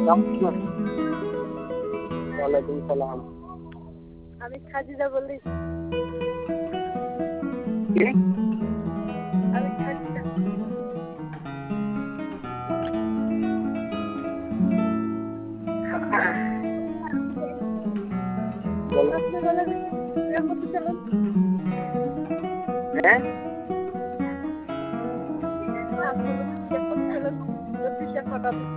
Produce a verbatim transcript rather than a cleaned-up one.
ওয়ালাইকুম সালাম। আমি খাদিজা বলি। কে? আমি খাদিজা। বলো। আপনি বলেন বিয়ে করতে চান? হ্যাঁ? আপনি বলেন বিয়ে করতে চান? জ্যোতিষে কথা